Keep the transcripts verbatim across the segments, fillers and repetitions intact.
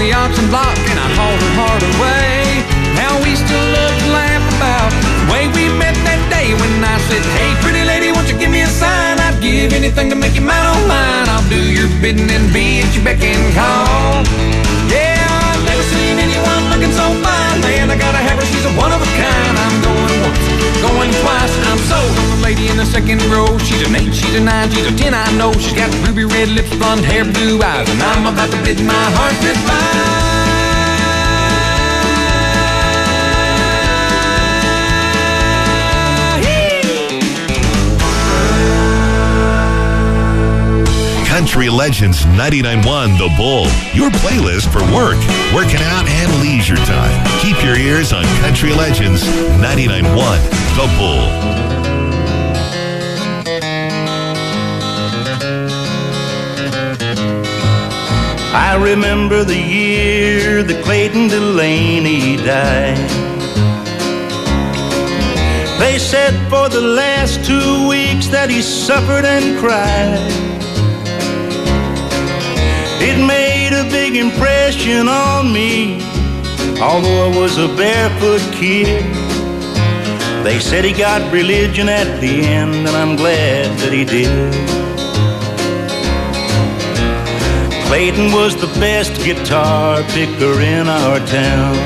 the auction block and I'd haul her heart away. Now we still love to laugh about the way we met that day when I said, hey, pretty lady, won't you give me a sign? I'd give anything to make you mine, oh mine. I'll do your bidding and be at your beck and call. Yeah, I've never seen anyone looking so fine. Man, I gotta have her, she's a one of a kind. I'm going once, going twice, I'm sold on the lady in the second row. She's an eight, she's a nine, she's a ten, I know. She's got ruby red lips, blonde hair, blue eyes, and I'm about to bid my heart goodbye. Country Legends ninety-nine point one The Bull, your playlist for work, working out, and leisure time. Keep your ears on Country Legends ninety-nine point one The Bull. I remember the year that Clayton Delaney died. They said for the last two weeks that he suffered and cried. It made a big impression on me, although I was a barefoot kid. They said he got religion at the end, and I'm glad that he did. Clayton was the best guitar picker in our town.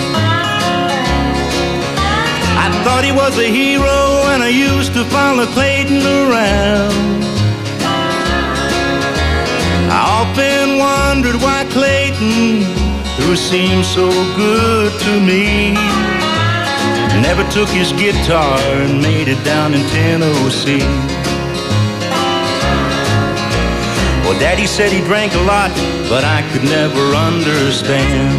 I thought he was a hero, and I used to follow Clayton around. I often wondered why Clayton, who seemed so good to me, never took his guitar and made it down in Tennessee. Well, Daddy said he drank a lot, but I could never understand.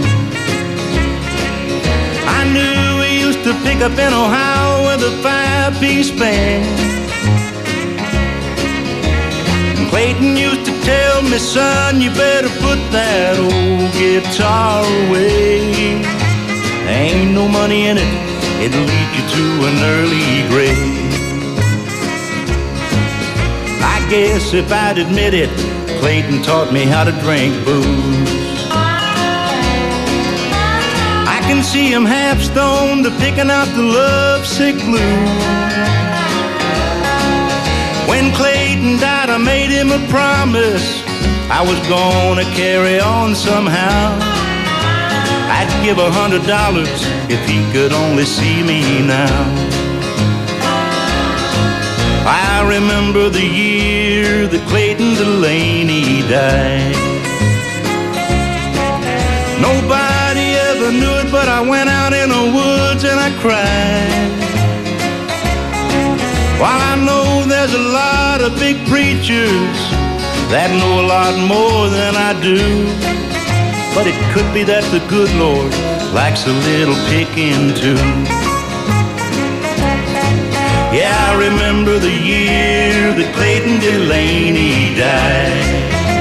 I knew he used to pick up in Ohio with a five-piece band. Clayton used to tell me, son, you better put that old guitar away. There ain't no money in it, it'll lead you to an early grave. I guess if I'd admit it, Clayton taught me how to drink booze. I can see him half stoned to picking out the lovesick blues. When Clayton died, I made him a promise I was gonna carry on somehow. I'd give a hundred dollars if he could only see me now. I remember the year that Clayton Delaney died. Nobody ever knew it, but I went out in the woods and I cried. While I know there's a lot of big preachers that know a lot more than I do, but it could be that the good Lord likes a little picking too. Yeah, I remember the year that Clayton Delaney died.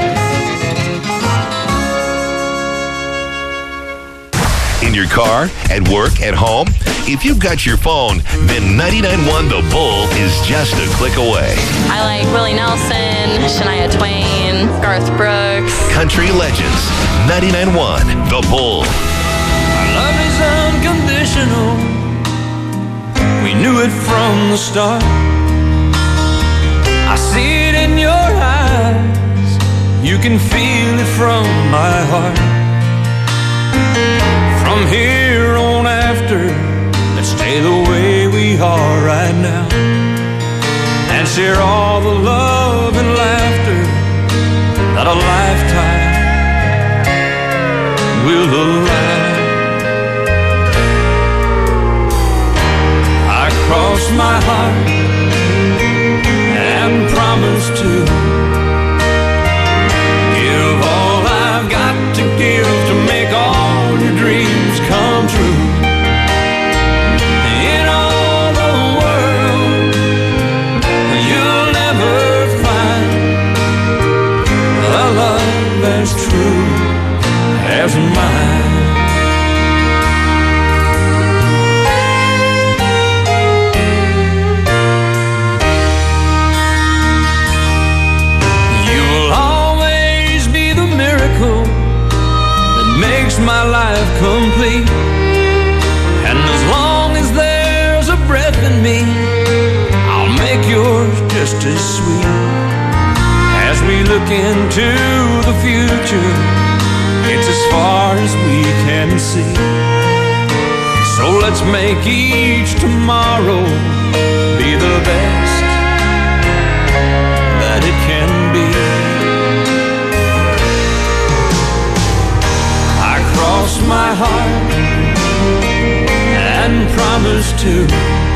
In your car, at work, at home, if you've got your phone, then ninety-nine point one The Bull is just a click away. I like Willie Nelson, Shania Twain, Garth Brooks. Country Legends ninety-nine point one The Bull. Our love is unconditional. We knew it from the start. I see it in your eyes. You can feel it from my heart. From here on after, let's stay the way we are right now and share all the love and laughter that a lifetime will allow. I cross my heart and promise to give all I've got to give to make all your dreams come true. In all the world, you'll never find a love as true as mine. You will always be the miracle makes my life complete. And as long as there's a breath in me, I'll make yours just as sweet. As we look into the future, it's as far as we can see. So let's make each tomorrow be the best that it can be. I cross my heart and promise to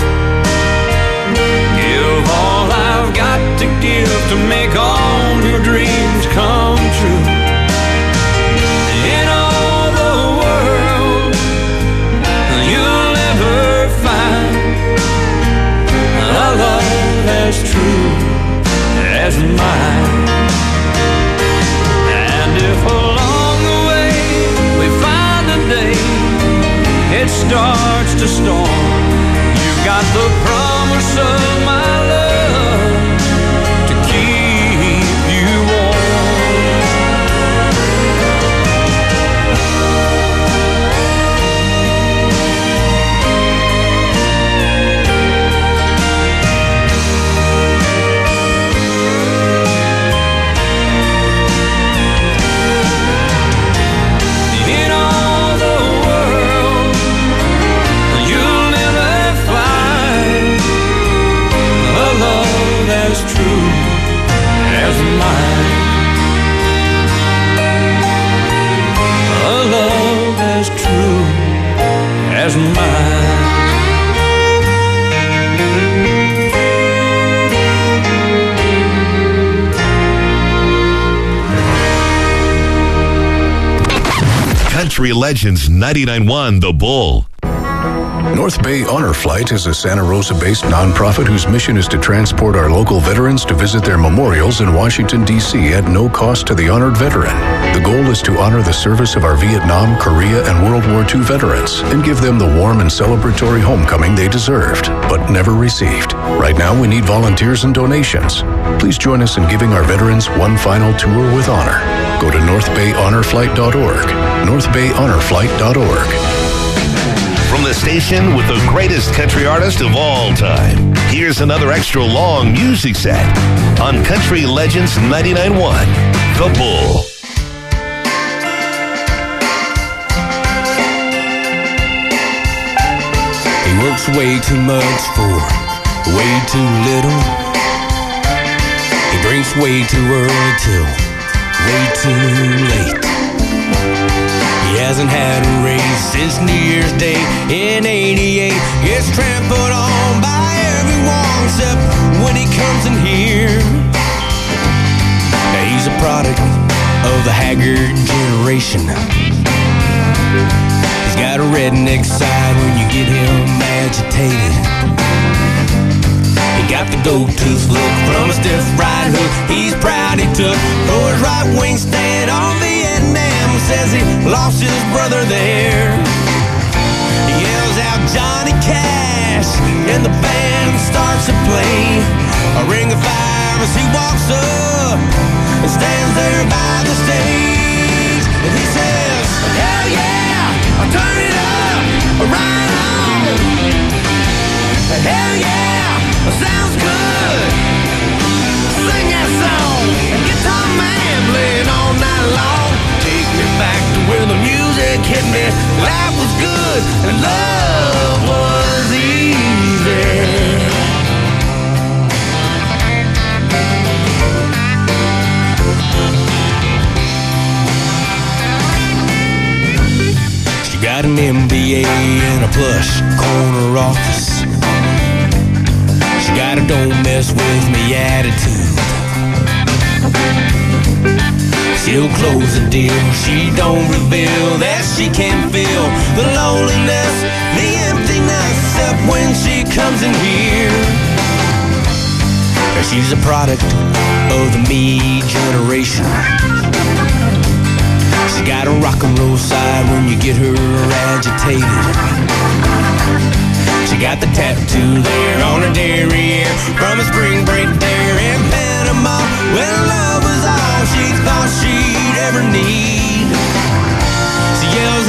give all I've got to give to make all your dreams come true. In all the world, you'll never find a love as true as mine. And if along the way we find a day it starts to storm, you've got the promise of my love to keep you warm. In all the world, you'll never find a love as true as mine. A love as true as mine. Country Legends ninety-nine point one The Bull. North Bay Honor Flight is a Santa Rosa-based nonprofit whose mission is to transport our local veterans to visit their memorials in Washington, D C at no cost to the honored veteran. The goal is to honor the service of our Vietnam, Korea, and World War Two veterans and give them the warm and celebratory homecoming they deserved, but never received. Right now, we need volunteers and donations. Please join us in giving our veterans one final tour with honor. Go to north bay honor flight dot org, north bay honor flight dot org. From the station with the greatest country artist of all time, here's another extra long music set on Country Legends ninety-nine point one The Bull. He works way too much for way too little. He drinks way too early till way too late. He hasn't had a raise since New Year's Day in eighty-eight. Gets trampled on by everyone except when he comes in here. Now he's a product of the haggard generation. He's got a redneck side when you get him agitated. He got the gold tooth look from a stiff right hook he's proud he took for his right wing stand on Vietnam. Says he lost his brother there. He yells out Johnny Cash and the band starts to play a ring of fire as he walks up and stands there by the stage. And he says, hell yeah, I'll turn it up, right on. Hell yeah, sounds good. Sing that song and guitar man playing all night long. Take me back to where the music hit me. Life was good and love was easy. She got an M B A in a plush corner office. She got a don't mess with me attitude. She'll close the deal, she don't reveal that she can feel the loneliness, the emptiness, except when she comes in here. She's a product of the me generation. She's got a rock and roll side when you get her agitated. She got the tattoo there on her derriere from a spring break there in Panama, when love was all she thought she'd ever need. She yelled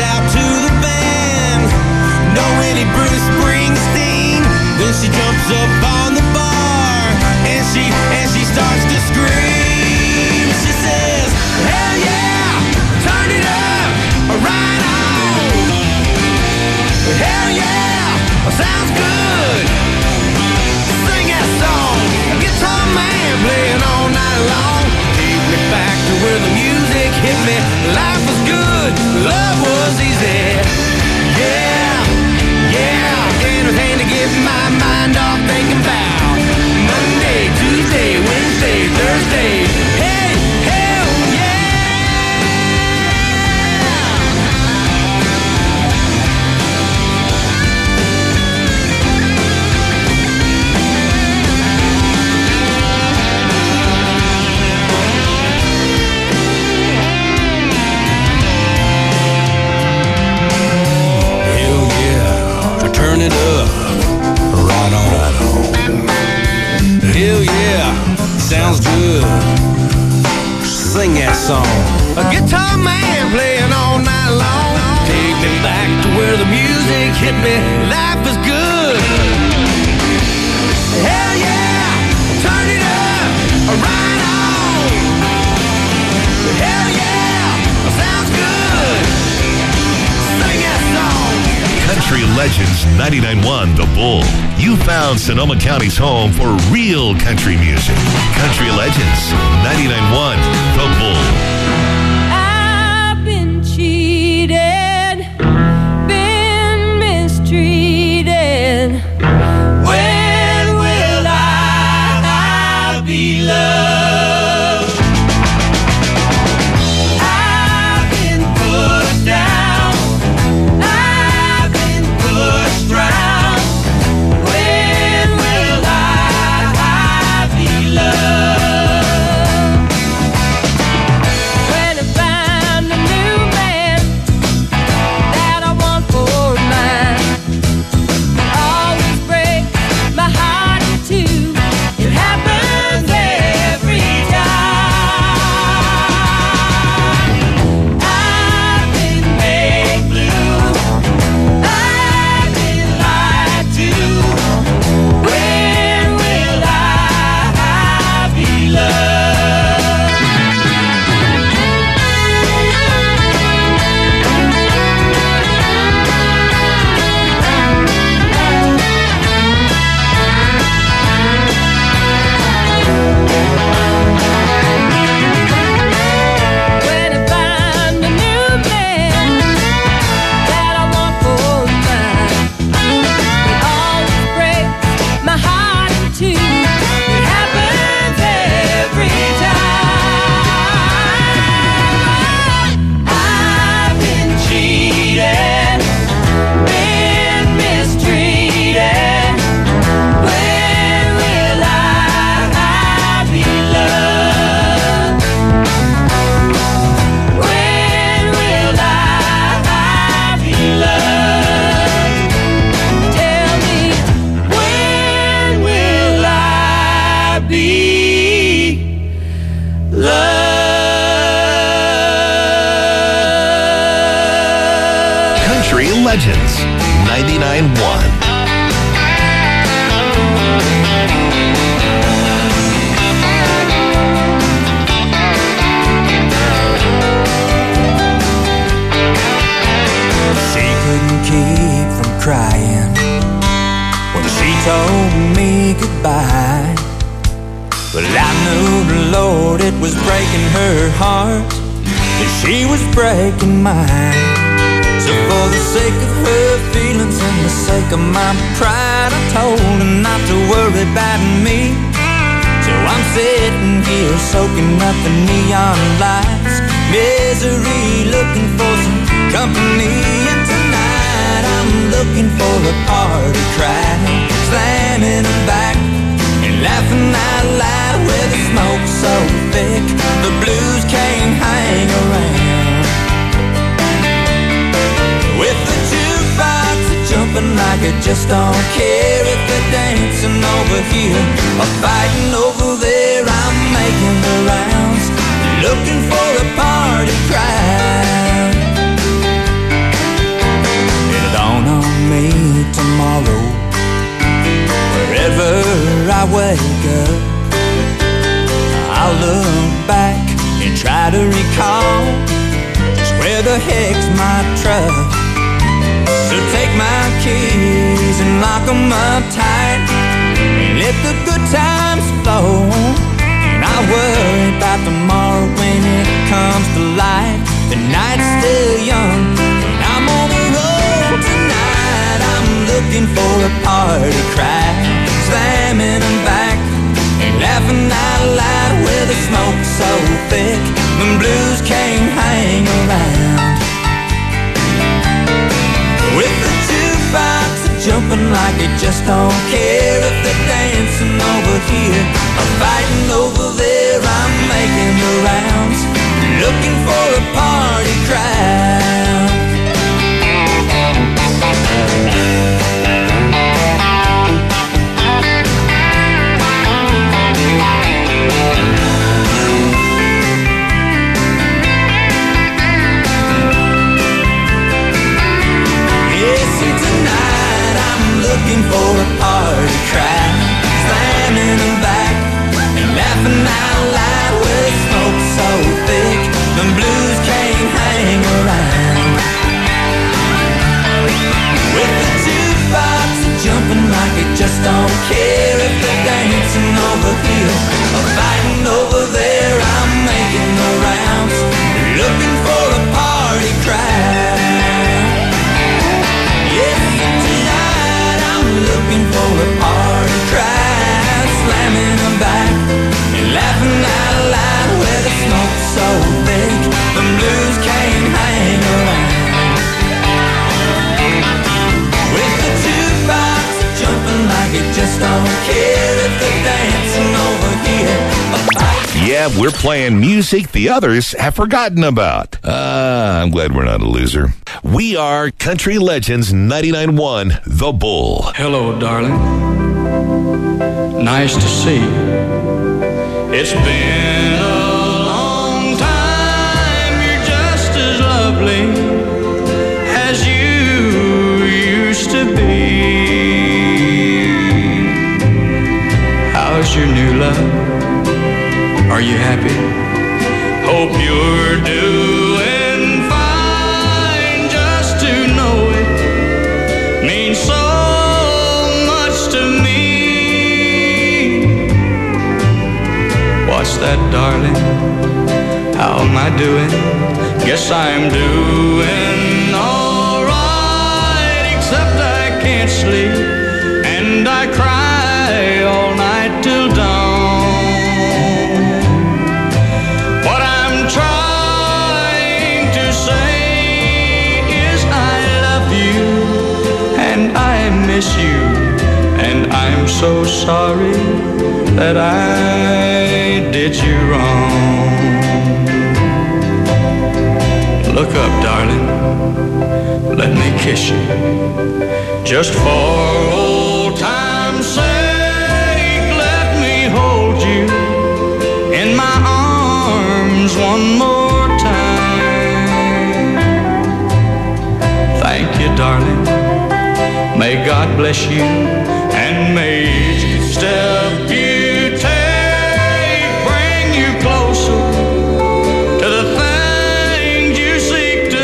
hit me, life is good. Hell yeah, turn it up, right on. Hell yeah, sounds good. Sing that song. Country Legends ninety-nine point one The Bull. You found Sonoma County's home for real country music. Country Legends ninety-nine point one The Bull. I've been cheated, been mistreated. When will I be loved? I've been pushed down, I've been pushed round. When will I be loved? When I find a new man that I want for mine, always break my heart in two. It happens every time. I've been made blue, I've been lied to. When will I be loved? When I find a new man that I want for mine, it always breaks my heart in two. It happens every time. I've been cheated, been mistreated. When will I be loved? When will I be loved? Tell me, when will I be loved? Country Legends ninety-nine point one. She couldn't keep from crying when she told me goodbye. But I knew the Lord, it was breaking her heart, that she was breaking mine. So for the sake of her feelings and the sake of my pride, I told her not to worry about me. So I'm sitting here soaking up the neon lights, misery, looking for some company. And tonight I'm looking for a party crowd, slamming them back and laughing out loud. With the smoke so thick, the blues can't hang around. With the jukebox jumping like it just don't care. If they're dancing over here or fighting over there, I'm making the rounds, looking for a party crowd. It'll dawn on me tomorrow, wherever I wake up, I'll look back and try to recall just where the heck's my truck. So take my keys and lock 'em up tight and let the good times flow. And I'll worry about tomorrow when it comes to light. The night's still young and I'm on the road tonight. I'm looking for a party crowd, slamming them back and laughing out loud. With the smoke so thick, the blues can't hang around. With the jukebox jumping like it just don't care. If they're dancing over here or fighting over there, I'm making the rounds, looking for a party crowd. Yeah, see tonight up, we're playing music the others have forgotten about. Ah, I'm glad we're not a loser. We are Country Legends ninety-nine point one, The Bull. Hello, darling. Nice to see you. It's been a long time. You're just as lovely as you used to be. How's your new love? Are you happy? Hope you're doing fine. Just to know it means so much to me. What's that, darling? How am I doing? Guess I'm doing all right, except I can't sleep and I cry all night till dawn. You, and I'm so sorry that I did you wrong. Look up, darling, let me kiss you, just for old time's sake. Let me hold you in my arms one more time. Thank you, darling. May God bless you, and may each step you take bring you closer to the things you seek to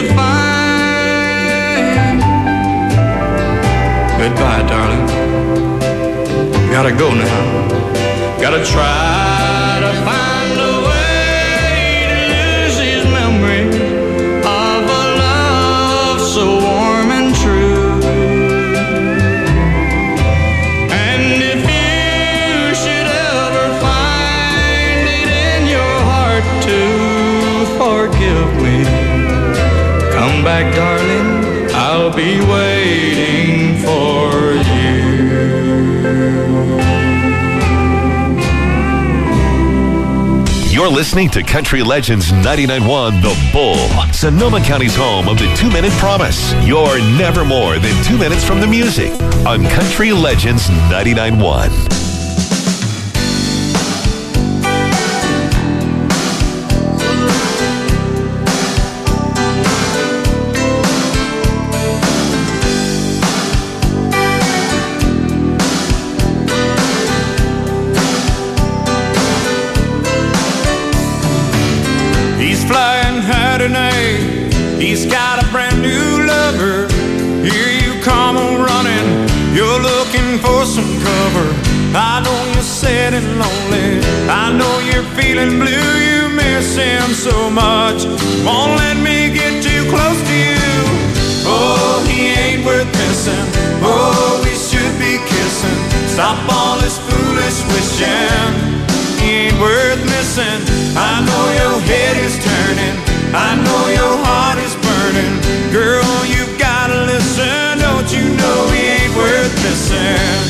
find. Goodbye, darling. Gotta go now. Gotta try to find a way to lose his memory of a love so warm and true. Forgive me. Come back, darling. I'll be waiting for you. You're listening to Country Legends ninety-nine point one, The Bull, Sonoma County's home of the two-minute promise. You're never more than two minutes from the music on Country Legends ninety-nine point one. He's got a brand new lover. Here you come on running. You're looking for some cover. I know you're sad and lonely. I know you're feeling blue. You miss him so much. Won't let me get too close to you. Oh, he ain't worth missing. Oh, we should be kissing. Stop all this foolish wishing. He ain't worth missing. I know your head is turning. I know your heart is burning. Girl, you gotta listen. Don't you know he ain't worth missing?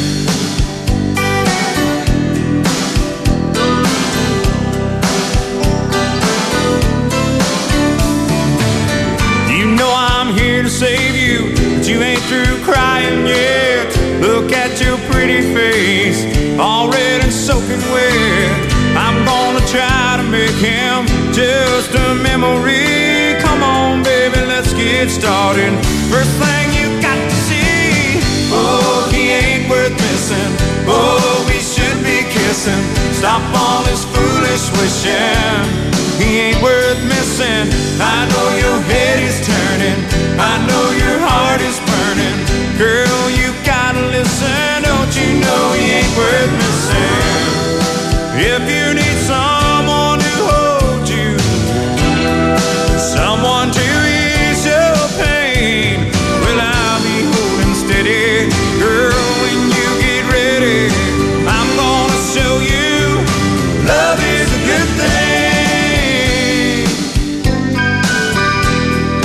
You know I'm here to save you, but you ain't through crying yet. Look at your pretty face, all red and soaking wet. I'm gonna try to make him just a memory. Come on, baby, let's get started. First thing you got to see. Oh, he ain't worth missing. Oh, we should be kissing. Stop all this foolish wishing. He ain't worth missing. I know your head is turning. I know your heart is burning. Girl, you gotta listen. Don't you know he ain't worth missing? If you need someone to hold you, someone to ease your pain, well, I'll be holding steady. Girl, when you get ready, I'm gonna show you love is a good thing.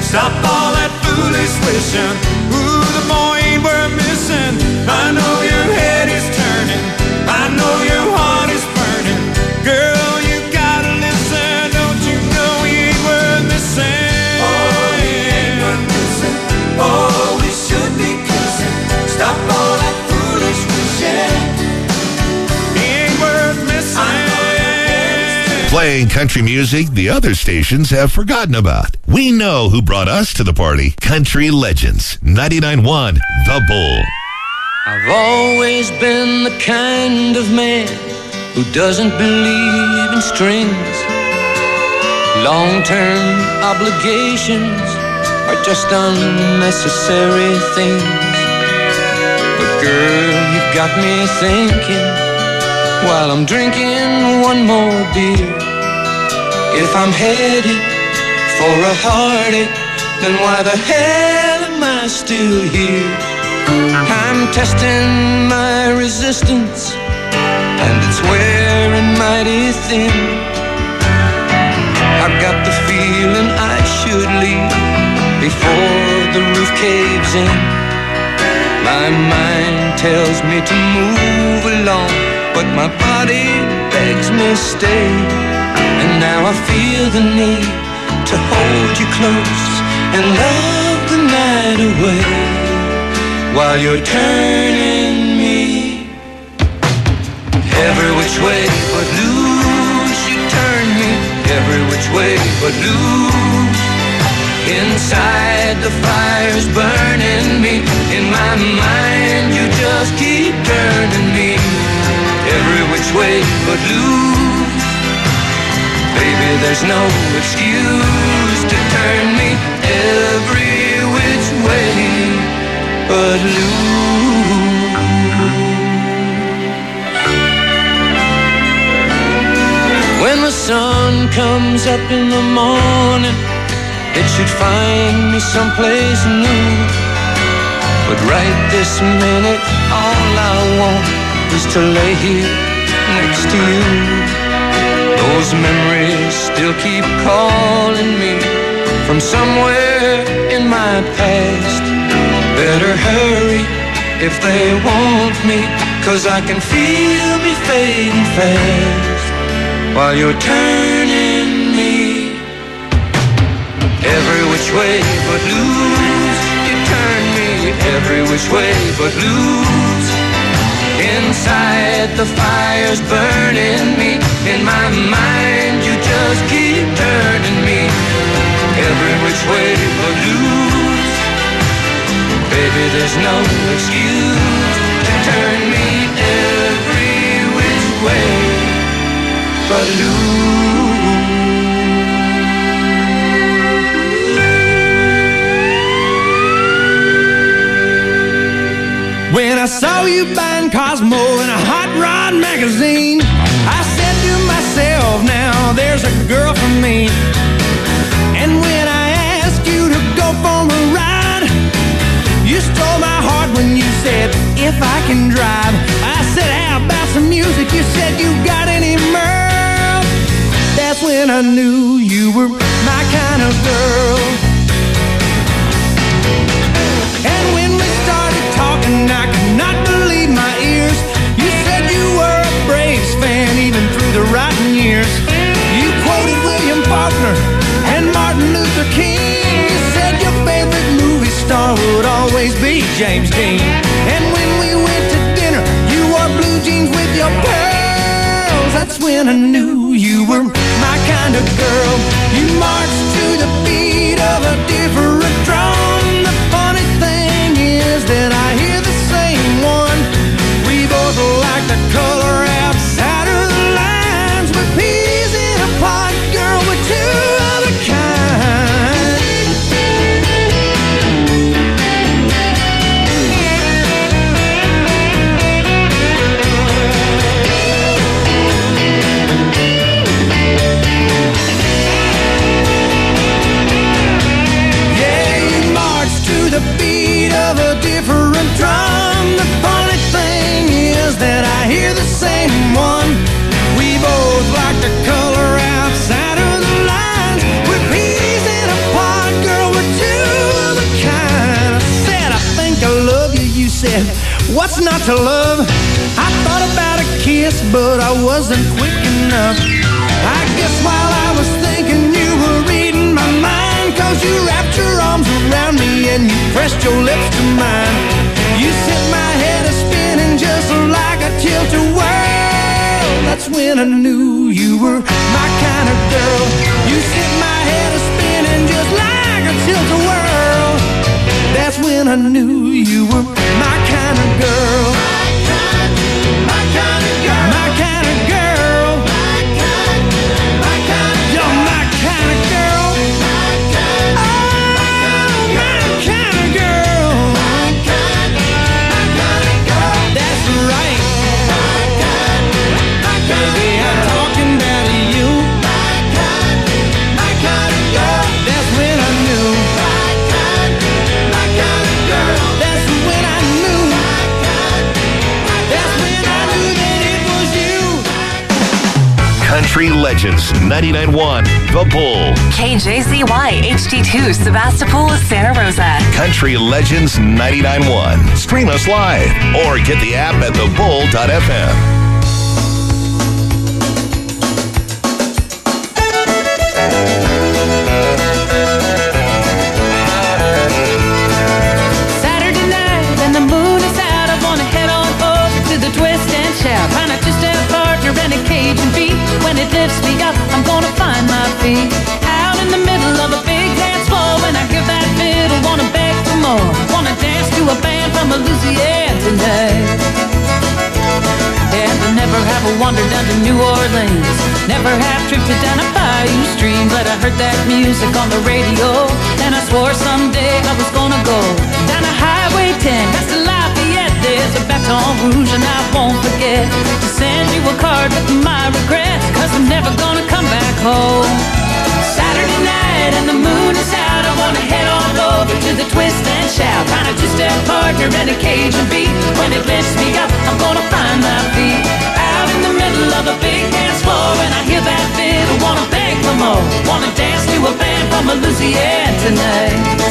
Stop all that foolish wishing. Ooh, the boy ain't worth missing. I know your head is turning. I know your heart is burning. Girl, you gotta listen. Don't you know he ain't worth missing? Oh, he ain't worth missing. Oh, we should be kissing. Stop all that foolish wishing. He ain't worth missing. Playing country music the other stations have forgotten about. We know who brought us to the party. Country Legends, ninety-nine point one The Bull. I've always been the kind of man who doesn't believe in strings. Long-term obligations are just unnecessary things. But girl, you've got me thinking while I'm drinking one more beer. If I'm headed for a heartache, then why the hell am I still here? I'm testing my resistance, and it's wearing mighty thin. I've got the feeling I should leave before the roof caves in. My mind tells me to move along, but my body begs me stay. And now I feel the need to hold you close and love the night away while you're turning me every which way but loose. You turn me every which way but loose. Inside the fire's burning me. In my mind you just keep turning me every which way but loose. Baby, there's no excuse to turn me every which way but loose. When the sun comes up in the morning, it should find me someplace new. But right this minute, all I want is to lay here next to you. Those memories still keep calling me from somewhere in my past. Better hurry if they want me, 'cause I can feel me fading fast while you're turning me every which way but loose. You turn me every which way but loose. Inside the fire's burning me. In my mind you just keep turning me every which way but loose. Baby, there's no excuse to turn me every which way but loose. When I saw you buying Cosmo in a Hot Rod magazine, I said to myself, now there's a girl for me. And when I asked you to go for a ride, you stole my heart when you said, if I can drive. I said, how about some music? You said, you got any Merle? That's when I knew you were my kind of girl. And when we started talking, I could not believe my ears. You said you were a Braves fan even through the rotten years. You quoted William Faulkner and Martin Luther King. You said your favorite movie star would always be James Dean. And when we went to dinner, you wore blue jeans with your pearls. That's when I knew you were my kind of girl. You marched to the beat of a different drum. The funny thing is that I hear the same one. We both like the color outside of the lines. We're peas in a pod, girl, we're two of a kind. Yeah. to love. I thought about a kiss, but I wasn't quick enough. I guess while I was thinking you were reading my mind, cause you wrapped your arms around me and you pressed your lips to mine. You set my head a spinning just like a tilt-a-whirl. That's when I knew you were my kind of girl. You set my head a spinning just like a tilt-a-whirl. That's when I knew you were my kind of girl. My kind, my kind of girl. My kind of girl. My kind, my kind of girl. You're my kind of girl. My kind, oh, my kind of girl. My kind, my kind of girl. That's right. My kind, my kind of girl. Baby, I'm talking about you. My kind, my kind of girl. That's when I knew. My kind, my kind of girl. That's when I knew. My kind, that's when I knew that it was you. Country Legends ninety-nine point one, The Bull. K J Z Y H D two, Sebastopol, Santa Rosa. Country Legends ninety-nine point one. Stream us live or get the app at the bull dot f m. Saturday night and the moon is out. I wanna head on over to the twist and shout. Find a two-step partner and a Cajun beat. When it lifts me up, I'm gonna find my feet. Out in the middle of a big dance floor. When I hear that fiddle, wanna beg for more. Wanna dance to a band from Louisiana tonight. And I never have a wander down to New Orleans. Never have drifted down a bayou stream. But I heard that music on the radio, and I swore someday I was gonna go down a Highway ten, past the Lafayette. There's a Baton Rouge and I won't forget to send you a card with my regrets, cause I'm never gonna come back home. Saturday night and the moon is out. I wanna head on over to the twist and shout. Find a two-step partner and a Cajun beat. When it lifts me up, I'm gonna find my feet. Out in the middle of a big dance floor, and I hear that fiddle, wanna beg for more. Wanna dance to a band from Louisiana tonight.